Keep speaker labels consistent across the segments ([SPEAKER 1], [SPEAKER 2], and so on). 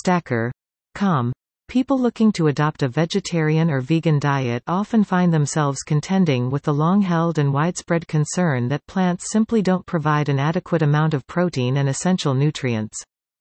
[SPEAKER 1] Stacker. Com. People looking to adopt a vegetarian or vegan diet often find themselves contending with the long-held and widespread concern that plants simply don't provide an adequate amount of protein and essential nutrients.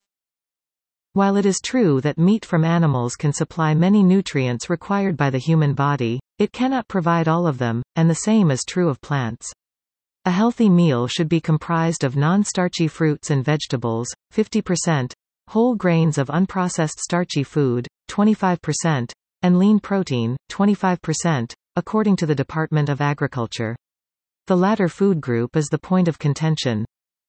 [SPEAKER 1] While it is true that meat from animals can supply many nutrients required by the human body, it cannot provide all of them, and the same is true of plants. A healthy meal should be comprised of non-starchy fruits and vegetables, 50%, whole grains of unprocessed starchy food, 25%, and lean protein, 25%, according to the Department of Agriculture. The latter food group is the point of contention.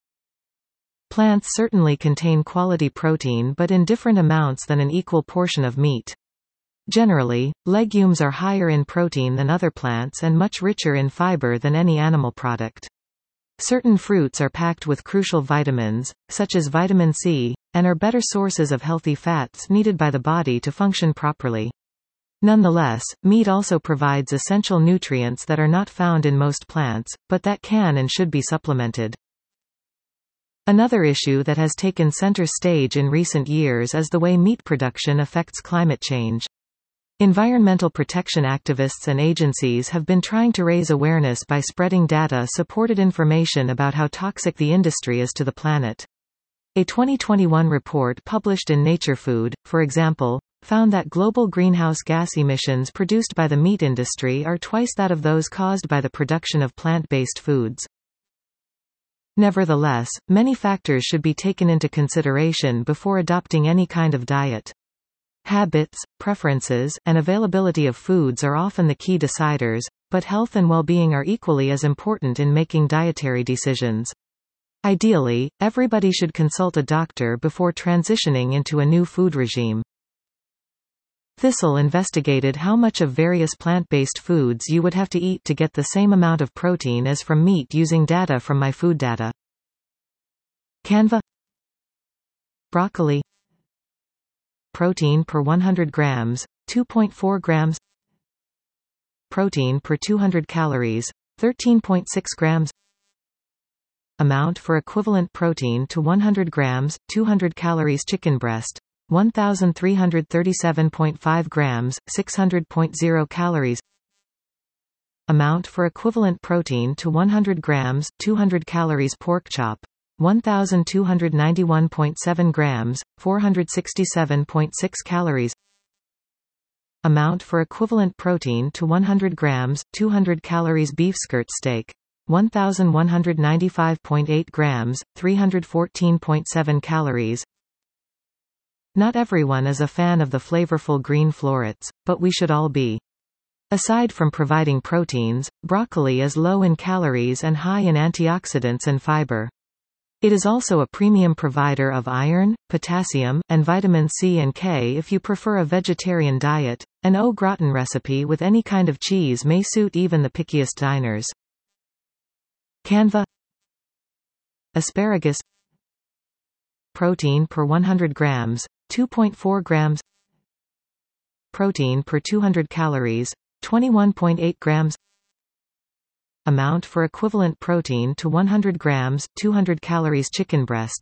[SPEAKER 1] Plants certainly contain quality protein but in different amounts than an equal portion of meat. Generally, legumes are higher in protein than other plants and much richer in fiber than any animal product. Certain fruits are packed with crucial vitamins, such as vitamin C, and are better sources of healthy fats needed by the body to function properly. Nonetheless, meat also provides essential nutrients that are not found in most plants, but that can and should be supplemented. Another issue that has taken center stage in recent years is the way meat production affects climate change. Environmental protection activists and agencies have been trying to raise awareness by spreading data-supported information about how toxic the industry is to the planet. A 2021 report published in Nature Food, for example, found that global greenhouse gas emissions produced by the meat industry are twice that of those caused by the production of plant-based foods. Nevertheless, many factors should be taken into consideration before adopting any kind of diet. Habits, preferences, and availability of foods are often the key deciders, but health and well-being are equally as important in making dietary decisions. Ideally, everybody should consult a doctor before transitioning into a new food regime. Thistle investigated how much of various plant-based foods you would have to eat to get the same amount of protein as from meat using data from MyFoodData. Canva. Broccoli. Protein per 100 grams, 2.4 grams. Protein per 200 calories, 13.6 grams. Amount for equivalent protein to 100 grams, 200 calories. Chicken breast, 1,337.5 grams, 600.0 calories. Amount for equivalent protein to 100 grams, 200 calories. Pork chop, 1,291.7 grams, 467.6 calories. Amount for equivalent protein to 100 grams, 200 calories. Beef skirt steak, 1,195.8 grams, 314.7 calories. Not everyone is a fan of the flavorful green florets, but we should all be. Aside from providing proteins, broccoli is low in calories and high in antioxidants and fiber. It is also a premium provider of iron, potassium, and vitamin C and K if you prefer a vegetarian diet. An au gratin recipe with any kind of cheese may suit even the pickiest diners. Canva. Asparagus. Protein per 100 grams, 2.4 grams. Protein per 200 calories, 21.8 grams. Amount for equivalent protein to 100 grams, 200 calories. Chicken breast,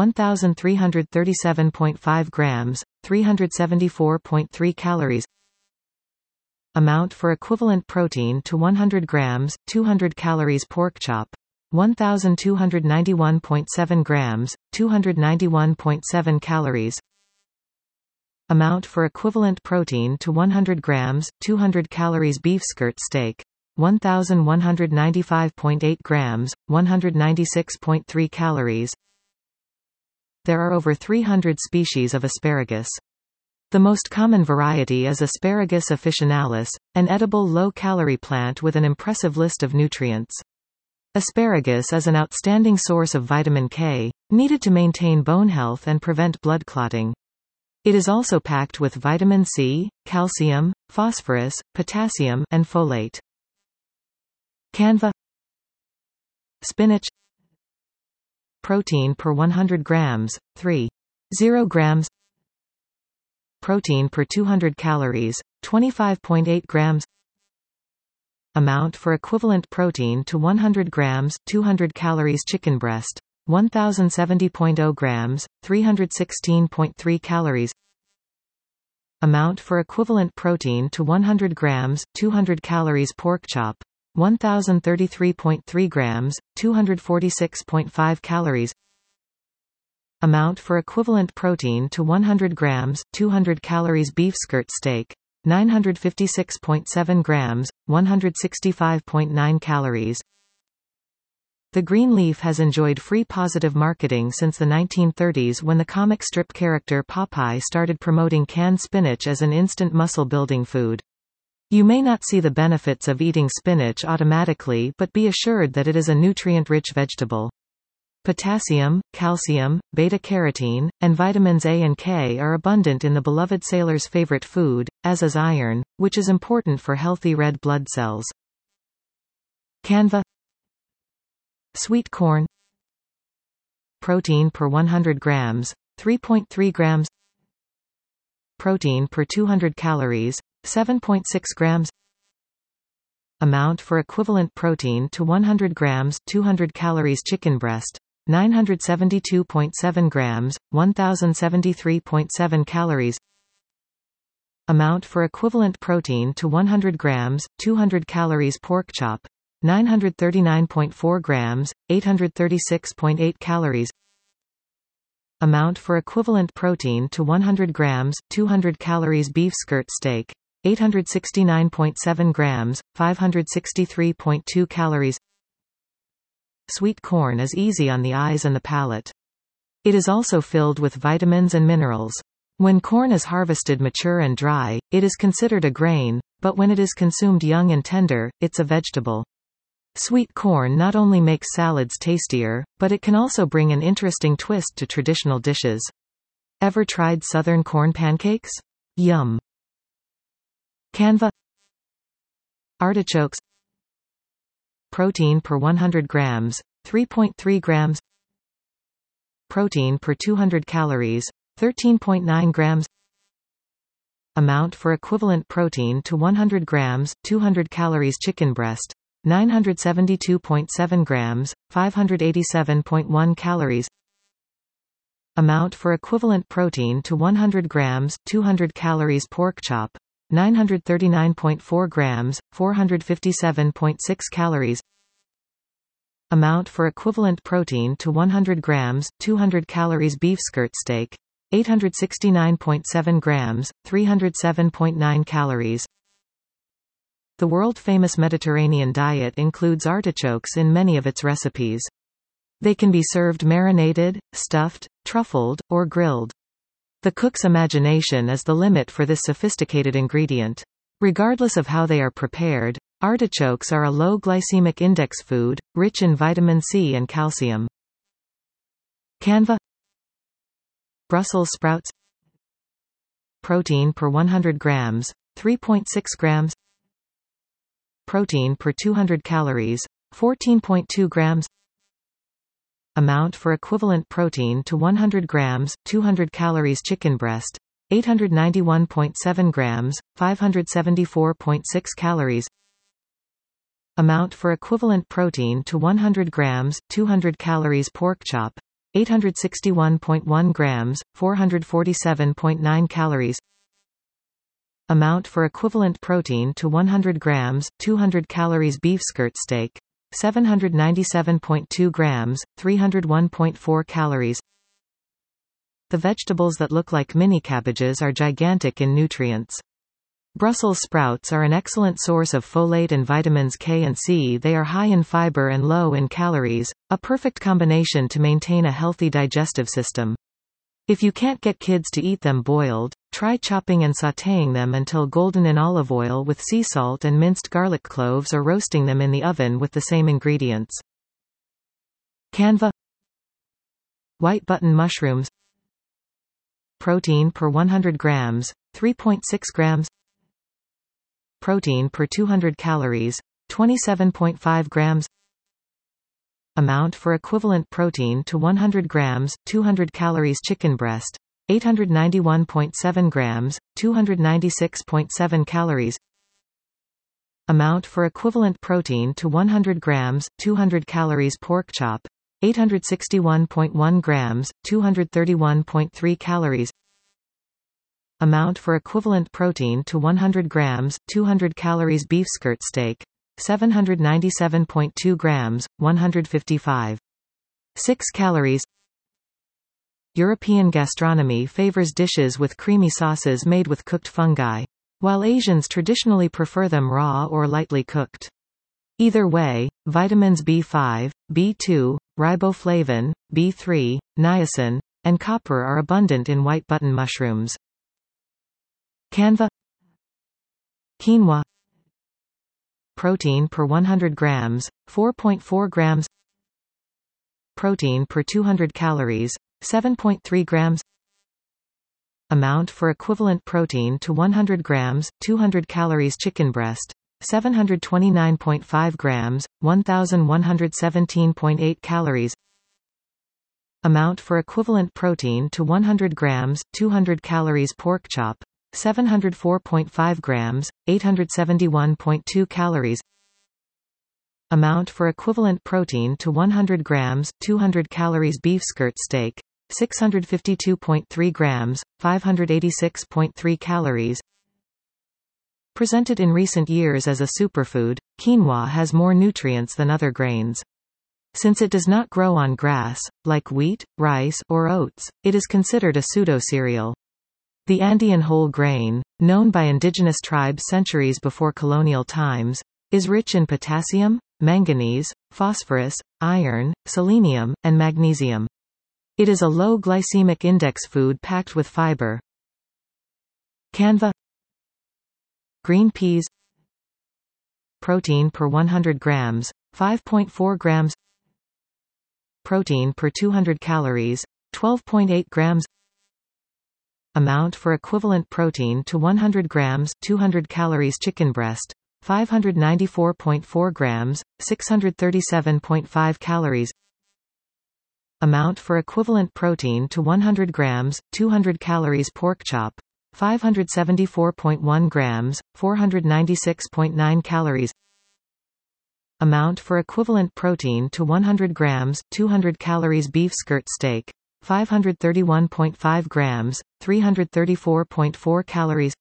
[SPEAKER 1] 1,337.5 grams, 374.3 calories. Amount for equivalent protein to 100 grams, 200 calories. Pork chop, 1,291.7 grams, 291.7 calories. Amount for equivalent protein to 100 grams, 200 calories. Beef skirt steak, 1,195.8 grams, 196.3 calories. There are over 300 species of asparagus. The most common variety is Asparagus officinalis, an edible low-calorie plant with an impressive list of nutrients. Asparagus is an outstanding source of vitamin K, needed to maintain bone health and prevent blood clotting. It is also packed with vitamin C, calcium, phosphorus, potassium, and folate. Canva. Spinach. Protein per 100 grams, 3.0 grams. Protein per 200 calories, 25.8 grams. Amount for equivalent protein to 100 grams, 200 calories. Chicken breast, 1070.0 grams, 316.3 calories. Amount for equivalent protein to 100 grams, 200 calories. Pork chop, 1033.3 grams, 246.5 calories. Amount for equivalent protein to 100 grams, 200 calories. Beef skirt steak, 956.7 grams, 165.9 calories. The green leaf has enjoyed free positive marketing since the 1930s, when the comic strip character Popeye started promoting canned spinach as an instant muscle-building food. You may not see the benefits of eating spinach automatically, but be assured that it is a nutrient-rich vegetable. Potassium, calcium, beta-carotene, and vitamins A and K are abundant in the beloved sailor's favorite food, as is iron, which is important for healthy red blood cells. Canva. Sweet corn. Protein per 100 grams, 3.3 grams. Protein per 200 calories, 7.6 grams. Amount for equivalent protein to 100 grams, 200 calories. Chicken breast, 972.7 grams, 1073.7 calories. Amount for equivalent protein to 100 grams, 200 calories. Pork chop, 939.4 grams, 836.8 calories. Amount for equivalent protein to 100 grams, 200 calories. Beef skirt steak, 869.7 grams, 563.2 calories. Sweet corn is easy on the eyes and the palate. It is also filled with vitamins and minerals. When corn is harvested mature and dry, it is considered a grain, but when it is consumed young and tender, it's a vegetable. Sweet corn not only makes salads tastier, but it can also bring an interesting twist to traditional dishes. Ever tried southern corn pancakes? Yum! Canva. Artichokes. Protein per 100 grams, 3.3 grams. Protein per 200 calories, 13.9 grams. Amount for equivalent protein to 100 grams, 200 calories. Chicken breast, 972.7 grams, 587.1 calories. Amount for equivalent protein to 100 grams, 200 calories. Pork chop, 939.4 grams, 457.6 calories. Amount for equivalent protein to 100 grams, 200 calories. Beef skirt steak, 869.7 grams, 307.9 calories. The world-famous Mediterranean diet includes artichokes in many of its recipes. They can be served marinated, stuffed, truffled, or grilled. The cook's imagination is the limit for this sophisticated ingredient. Regardless of how they are prepared, artichokes are a low glycemic index food, rich in vitamin C and calcium. Canva. Brussels sprouts. Protein per 100 grams, 3.6 grams. Protein per 200 calories, 14.2 grams. Amount for equivalent protein to 100 grams, 200 calories. Chicken breast, 891.7 grams, 574.6 calories. Amount for equivalent protein to 100 grams, 200 calories. Pork chop, 861.1 grams, 447.9 calories. Amount for equivalent protein to 100 grams, 200 calories. Beef skirt steak, 797.2 grams, 301.4 calories. The vegetables that look like mini cabbages are gigantic in nutrients. Brussels sprouts are an excellent source of folate and vitamins K and C. They are high in fiber and low in calories, a perfect combination to maintain a healthy digestive system. If you can't get kids to eat them boiled, try chopping and sautéing them until golden in olive oil with sea salt and minced garlic cloves, or roasting them in the oven with the same ingredients. Canva. White button mushrooms. Protein per 100 grams, 3.6 grams. Protein per 200 calories, 27.5 grams. Amount for equivalent protein to 100 grams, 200 calories. Chicken breast, 891.7 grams, 296.7 calories. Amount for equivalent protein to 100 grams, 200 calories. Pork chop, 861.1 grams, 231.3 calories. Amount for equivalent protein to 100 grams, 200 calories. Beef skirt steak, 797.2 grams, 155.6 calories. European gastronomy favors dishes with creamy sauces made with cooked fungi, while Asians traditionally prefer them raw or lightly cooked. Either way, vitamins B5, B2, riboflavin, B3, niacin, and copper are abundant in white button mushrooms. Canva. Quinoa. Protein per 100 grams, 4.4 grams. Protein per 200 calories, 7.3 grams. Amount for equivalent protein to 100 grams, 200 calories. Chicken breast, 729.5 grams, 1117.8 calories. Amount for equivalent protein to 100 grams, 200 calories. Pork chop, 704.5 grams, 871.2 calories. Amount for equivalent protein to 100 grams, 200 calories. Beef skirt steak, 652.3 grams, 586.3 calories. Presented in recent years as a superfood, quinoa has more nutrients than other grains. Since it does not grow on grass, like wheat, rice, or oats, it is considered a pseudo-cereal. The Andean whole grain, known by indigenous tribes centuries before colonial times, is rich in potassium, manganese, phosphorus, iron, selenium, and magnesium. It is a low glycemic index food packed with fiber. Canva. Green peas. Protein per 100 grams, 5.4 grams. Protein per 200 calories, 12.8 grams. Amount for equivalent protein to 100 grams, 200 calories. Chicken breast, 594.4 grams, 637.5 calories. Amount for equivalent protein to 100 grams, 200 calories. Pork chop, 574.1 grams, 496.9 calories. Amount for equivalent protein to 100 grams, 200 calories. Beef skirt steak, 531.5 grams, 334.4 calories.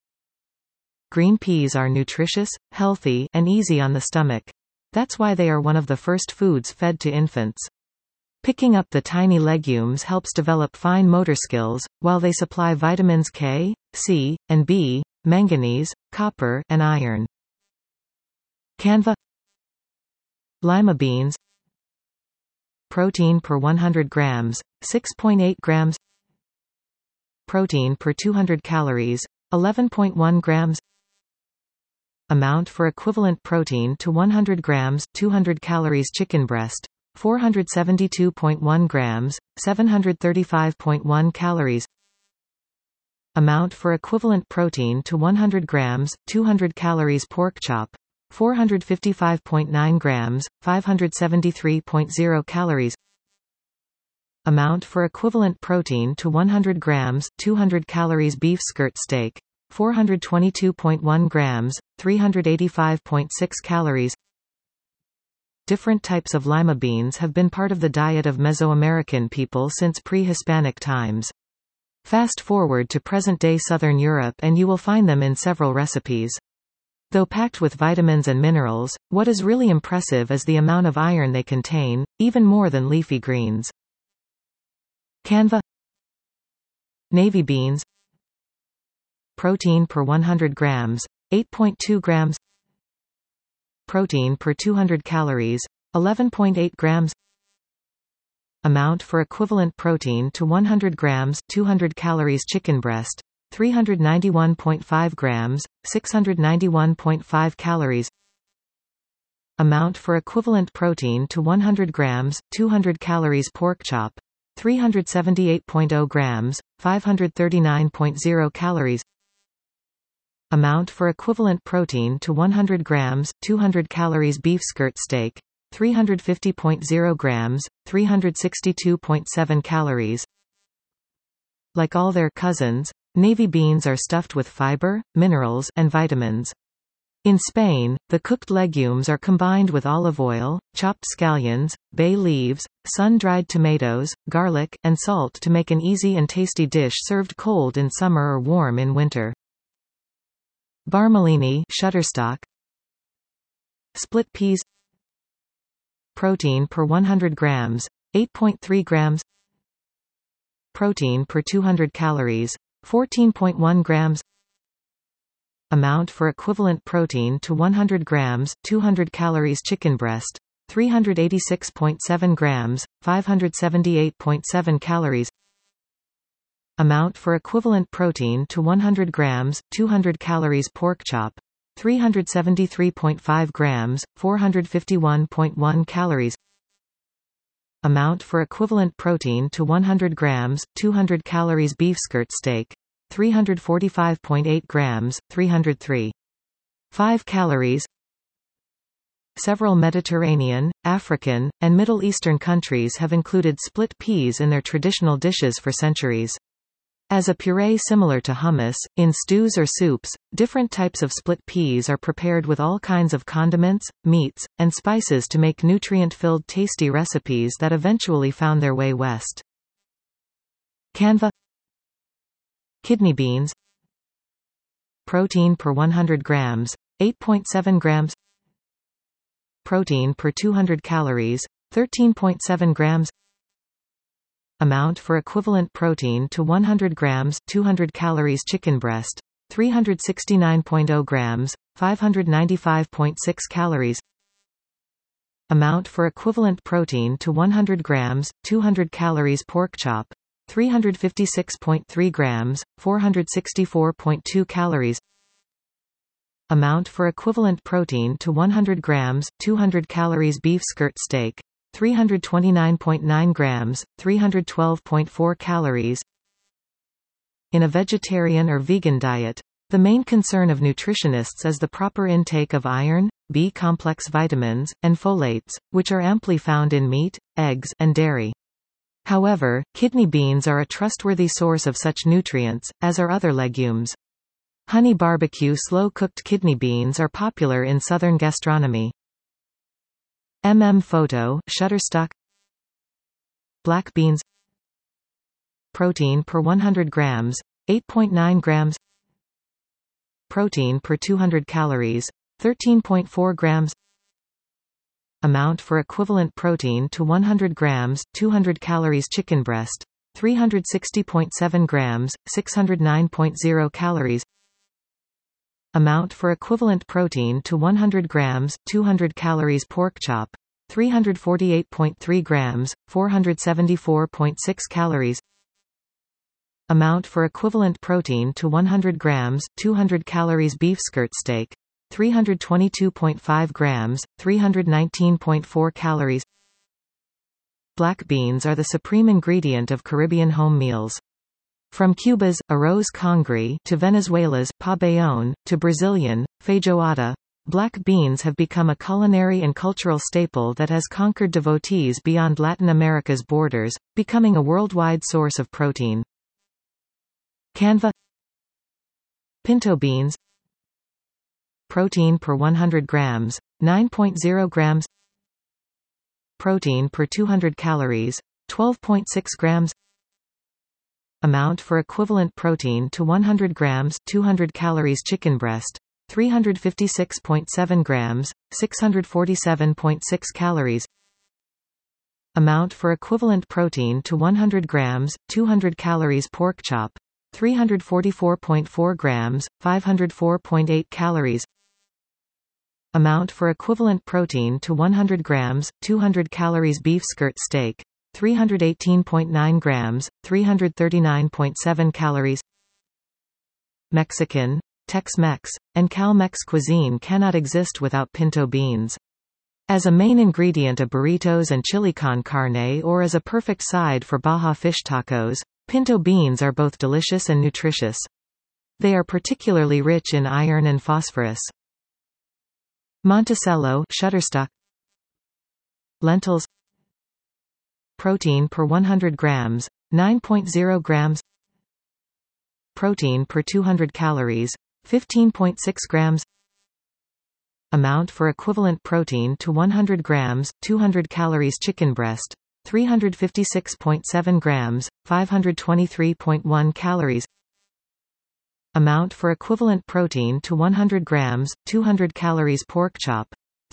[SPEAKER 1] Green peas are nutritious, healthy, and easy on the stomach. That's why they are one of the first foods fed to infants. Picking up the tiny legumes helps develop fine motor skills, while they supply vitamins K, C, and B, manganese, copper, and iron. Canva. Lima beans. Protein per 100 grams, 6.8 grams. Protein per 200 calories, 11.1 grams. Amount for equivalent protein to 100 grams, 200 calories. Chicken breast, 472.1 grams, 735.1 calories. Amount for equivalent protein to 100 grams, 200 calories. Pork chop, 455.9 grams, 573.0 calories. Amount for equivalent protein to 100 grams, 200 calories. Beef skirt steak, 422.1 grams, 385.6 calories. Different types of lima beans have been part of the diet of Mesoamerican people since pre-Hispanic times. Fast forward to present-day Southern Europe and you will find them in several recipes. Though packed with vitamins and minerals, what is really impressive is the amount of iron they contain, even more than leafy greens. Canva. Navy beans. Protein per 100 grams, 8.2 grams. Protein per 200 calories, 11.8 grams. Amount for equivalent protein to 100 grams, 200 calories. Chicken breast, 391.5 grams, 691.5 calories. Amount for equivalent protein to 100 grams, 200 calories. Pork chop, 378.0 grams, 539.0 calories. Amount for equivalent protein to 100 grams, 200 calories. Beef skirt steak, 350.0 grams, 362.7 calories. Like all their cousins, navy beans are stuffed with fiber, minerals, and vitamins. In Spain, the cooked legumes are combined with olive oil, chopped scallions, bay leaves, sun-dried tomatoes, garlic, and salt to make an easy and tasty dish served cold in summer or warm in winter. Barmellini Shutterstock. Split peas. Protein per 100 grams, 8.3 grams. Protein per 200 calories, 14.1 grams. Amount for equivalent protein to 100 grams, 200 calories. Chicken breast, 386.7 grams, 578.7 calories. Amount for equivalent protein to 100 grams, 200 calories. Pork chop, 373.5 grams, 451.1 calories. Amount for equivalent protein to 100 grams, 200 calories. Beef skirt steak, 345.8 grams, 303.5 calories. Several Mediterranean, African, and Middle Eastern countries have included split peas in their traditional dishes for centuries. As a puree similar to hummus, in stews or soups, different types of split peas are prepared with all kinds of condiments, meats, and spices to make nutrient-filled tasty recipes that eventually found their way west. Canva. Kidney beans. Protein per 100 grams, 8.7 grams. Protein per 200 calories, 13.7 grams. Amount for equivalent protein to 100 grams, 200 calories. Chicken breast, 369.0 grams, 595.6 calories. Amount for equivalent protein to 100 grams, 200 calories. Pork chop, 356.3 grams, 464.2 calories. Amount for equivalent protein to 100 grams, 200 calories. Beef skirt steak, 329.9 grams, 312.4 calories. In a vegetarian or vegan diet, the main concern of nutritionists is the proper intake of iron, B-complex vitamins, and folates, which are amply found in meat, eggs, and dairy. However, kidney beans are a trustworthy source of such nutrients, as are other legumes. Honey barbecue slow-cooked kidney beans are popular in southern gastronomy. Photo Shutterstock. Black beans. Protein per 100 grams, 8.9 grams. Protein per 200 calories, 13.4 grams. Amount for equivalent protein to 100 grams, 200 calories. Chicken breast, 360.7 grams, 609.0 calories. Amount for equivalent protein to 100 grams, 200 calories. Pork chop, 348.3 grams, 474.6 calories. Amount for equivalent protein to 100 grams, 200 calories. Beef skirt steak, 322.5 grams, 319.4 calories. Black beans are the supreme ingredient of Caribbean home meals. From Cuba's arroz congre to Venezuela's pabellón to Brazilian feijoada, black beans have become a culinary and cultural staple that has conquered devotees beyond Latin America's borders, becoming a worldwide source of protein. Canva. Pinto beans. Protein per 100 grams, 9.0 grams. Protein per 200 calories, 12.6 grams. Amount for equivalent protein to 100 grams, 200 calories. Chicken breast, 356.7 grams, 647.6 calories. Amount for equivalent protein to 100 grams, 200 calories. Pork chop, 344.4 grams, 504.8 calories. Amount for equivalent protein to 100 grams, 200 calories. Beef skirt steak, 318.9 grams, 339.7 calories. Mexican, Tex-Mex, and Cal-Mex cuisine cannot exist without pinto beans. As a main ingredient of burritos and chili con carne, or as a perfect side for Baja fish tacos, pinto beans are both delicious and nutritious. They are particularly rich in iron and phosphorus. Monticello Shutterstock. Lentils. Protein per 100 grams, 9.0 grams. Protein per 200 calories, 15.6 grams. Amount for equivalent protein to 100 grams, 200 calories. Chicken breast, 356.7 grams, 523.1 calories. Amount for equivalent protein to 100 grams, 200 calories. Pork chop,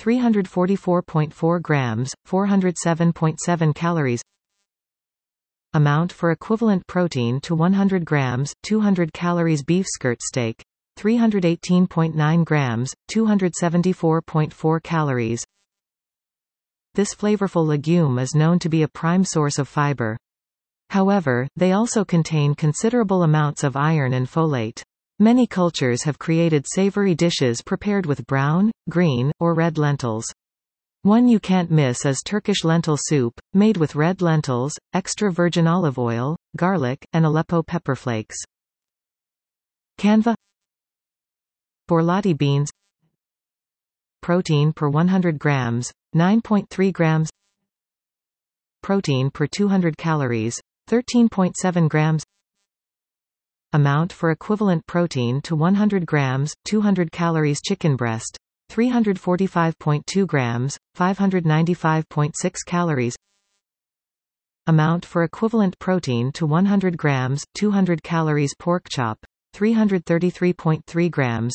[SPEAKER 1] 344.4 grams, 407.7 calories. Amount for equivalent protein to 100 grams, 200 calories. Beef skirt steak, 318.9 grams, 274.4 calories. This flavorful legume is known to be a prime source of fiber. However, they also contain considerable amounts of iron and folate. Many cultures have created savory dishes prepared with brown, green, or red lentils. One you can't miss is Turkish lentil soup, made with red lentils, extra virgin olive oil, garlic, and Aleppo pepper flakes. Canva. Borlotti beans. Protein per 100 grams, 9.3 grams. Protein per 200 calories, 13.7 grams. Amount for equivalent protein to 100 grams, 200 calories. Chicken breast, 345.2 grams, 595.6 calories. Amount for equivalent protein to 100 grams, 200 calories. Pork chop, 333.3 grams,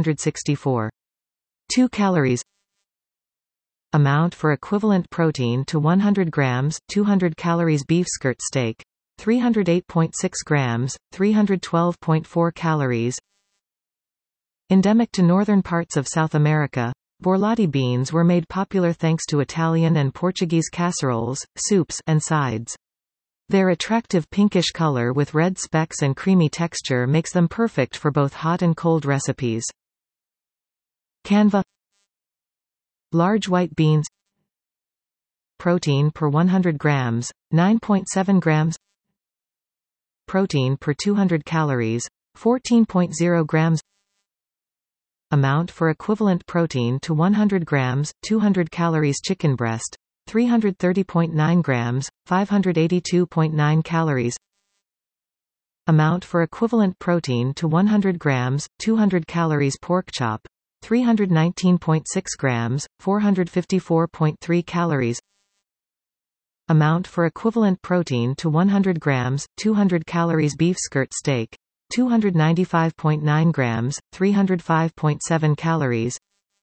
[SPEAKER 1] 464.2 calories. Amount for equivalent protein to 100 grams, 200 calories. Beef skirt steak, 308.6 grams, 312.4 calories. Endemic to northern parts of South America, borlotti beans were made popular thanks to Italian and Portuguese casseroles, soups, and sides. Their attractive pinkish color with red specks and creamy texture makes them perfect for both hot and cold recipes. Canva. Large white beans. Protein per 100 grams, 9.7 grams. Protein per 200 calories, 14.0 grams. Amount for equivalent protein to 100 grams, 200 calories. Chicken breast, 330.9 grams, 582.9 calories. Amount for equivalent protein to 100 grams, 200 calories. Pork chop, 319.6 grams, 454.3 calories. Amount for equivalent protein to 100 grams, 200 calories. Beef skirt steak, 295.9 grams, 305.7 calories.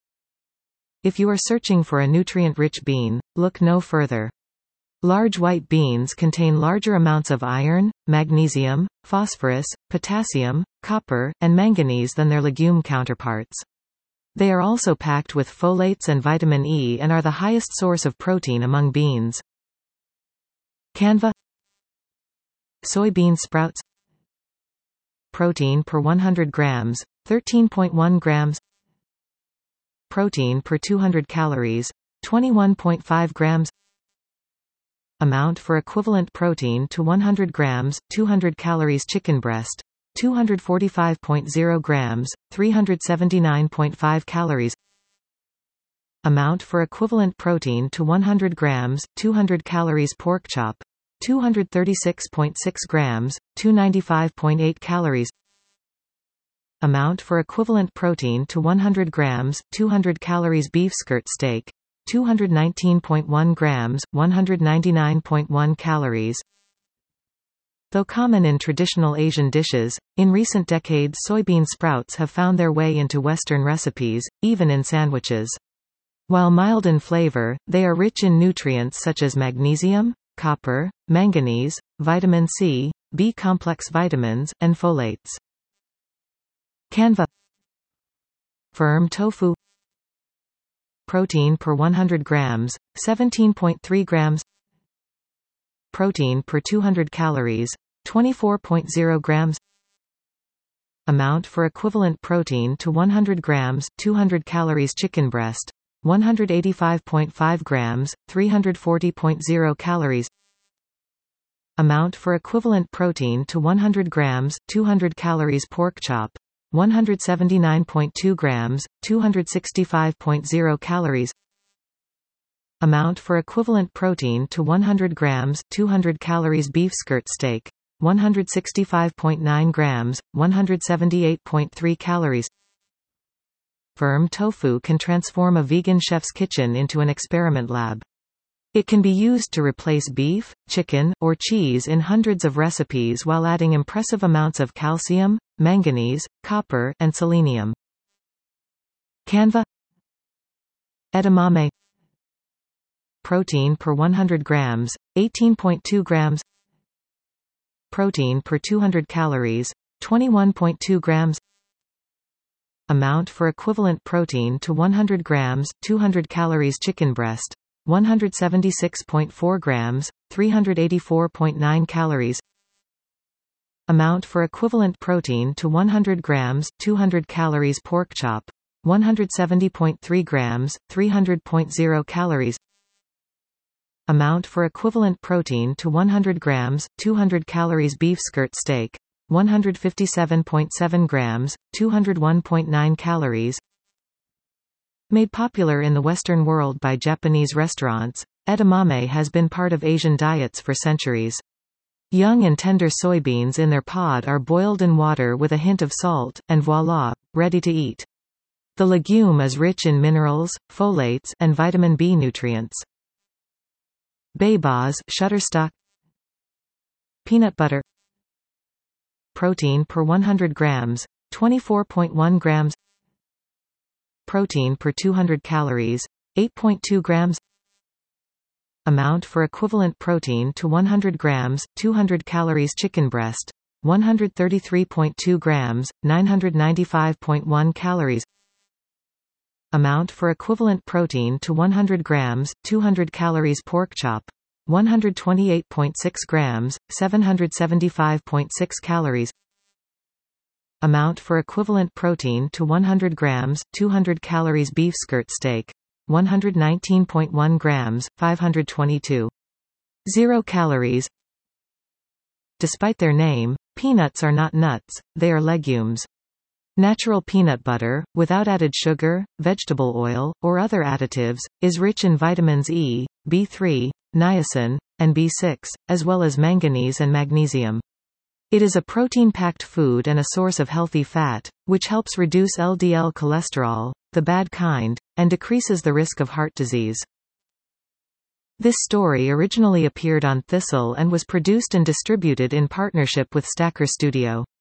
[SPEAKER 1] If you are searching for a nutrient-rich bean, look no further. Large white beans contain larger amounts of iron, magnesium, phosphorus, potassium, copper, and manganese than their legume counterparts. They are also packed with folates and vitamin E and are the highest source of protein among beans. Canva. Soybean sprouts. Protein per 100 grams, 13.1 grams. Protein per 200 calories, 21.5 grams. Amount for equivalent protein to 100 grams, 200 calories. Chicken breast, 245.0 grams, 379.5 calories. Amount for equivalent protein to 100 grams, 200 calories. Pork chop, 236.6 grams, 295.8 calories. Amount for equivalent protein to 100 grams, 200 calories. Beef skirt steak, 219.1 grams, 199.1 calories. Though common in traditional Asian dishes, in recent decades soybean sprouts have found their way into Western recipes, even in sandwiches. While mild in flavor, they are rich in nutrients such as magnesium, copper, manganese, vitamin C, B-complex vitamins, and folates. Canva. Firm tofu. Protein per 100 grams, 17.3 grams. Protein per 200 calories, 24.0 grams. Amount for equivalent protein to 100 grams, 200 calories. Chicken breast, 185.5 grams, 340.0 calories. Amount for equivalent protein to 100 grams, 200 calories. Pork chop, 179.2 grams, 265.0 calories. Amount for equivalent protein to 100 grams, 200 calories. Beef skirt steak, 165.9 grams, 178.3 calories. firm tofu can transform a vegan chef's kitchen into an experiment lab. It can be used to replace beef, chicken, or cheese in hundreds of recipes while adding impressive amounts of calcium, manganese, copper, and selenium. Canva. Edamame. Protein per 100 grams, 18.2 grams. Protein per 200 calories, 21.2 grams. Amount for equivalent protein to 100 grams, 200 calories. Chicken breast, 176.4 grams, 384.9 calories. Amount for equivalent protein to 100 grams, 200 calories. Pork chop, 170.3 grams, 300.0 calories. Amount for equivalent protein to 100 grams, 200 calories. Beef skirt steak, 157.7 grams, 201.9 calories. Made popular in the Western world by Japanese restaurants, edamame has been part of Asian diets for centuries. Young and tender soybeans in their pod are boiled in water with a hint of salt, and voila, ready to eat. The legume is rich in minerals, folates, and vitamin B nutrients. Baybars, Shutterstock. Peanut butter. Protein per 100 grams, 24.1 grams. Protein per 200 calories, 8.2 grams. Amount for equivalent protein to 100 grams, 200 calories. Chicken breast, 133.2 grams, 995.1 calories. Amount for equivalent protein to 100 grams, 200 calories. Pork chop, 128.6 grams, 775.6 calories. Amount for equivalent protein to 100 grams, 200 calories. Beef skirt steak, 119.1 grams, 522.0 calories. Despite their name, peanuts are not nuts, they are legumes. Natural peanut butter, without added sugar, vegetable oil, or other additives, is rich in vitamins E, B3, niacin, and B6, as well as manganese and magnesium. It is a protein-packed food and a source of healthy fat, which helps reduce LDL cholesterol, the bad kind, and decreases the risk of heart disease. This story originally appeared on Thistle and was produced and distributed in partnership with Stacker Studio.